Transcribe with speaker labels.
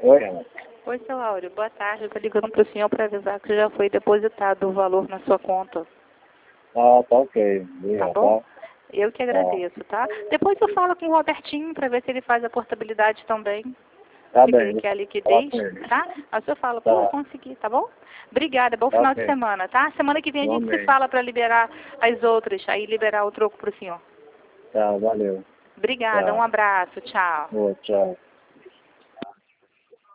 Speaker 1: Oi, Ana.
Speaker 2: Oi, seu Áureo. Boa tarde. Eu estou ligando para o senhor para avisar que já foi depositado o valor na sua conta.
Speaker 1: Ah, tá ok.
Speaker 2: Tá
Speaker 1: Obrigado,
Speaker 2: bom?
Speaker 1: tá?
Speaker 2: Eu que agradeço, tá? Depois eu falo com o Robertinho para ver se ele faz a portabilidade também.
Speaker 1: Tá
Speaker 2: Se
Speaker 1: bem,
Speaker 2: ele quer a
Speaker 1: vou falar
Speaker 2: liquidez,
Speaker 1: com ele.
Speaker 2: tá? Aí o senhor fala,
Speaker 1: Tá.
Speaker 2: pô, consegui, tá bom? Obrigada. Bom
Speaker 1: Tá
Speaker 2: final de
Speaker 1: ok.
Speaker 2: semana, tá? Semana que vem a gente se
Speaker 1: Igualmente.
Speaker 2: fala para liberar as outras, aí liberar o troco para o senhor.
Speaker 1: Tá, valeu.
Speaker 2: Obrigada. Um
Speaker 1: Tchau.
Speaker 2: abraço. Tchau.
Speaker 1: Boa, tchau.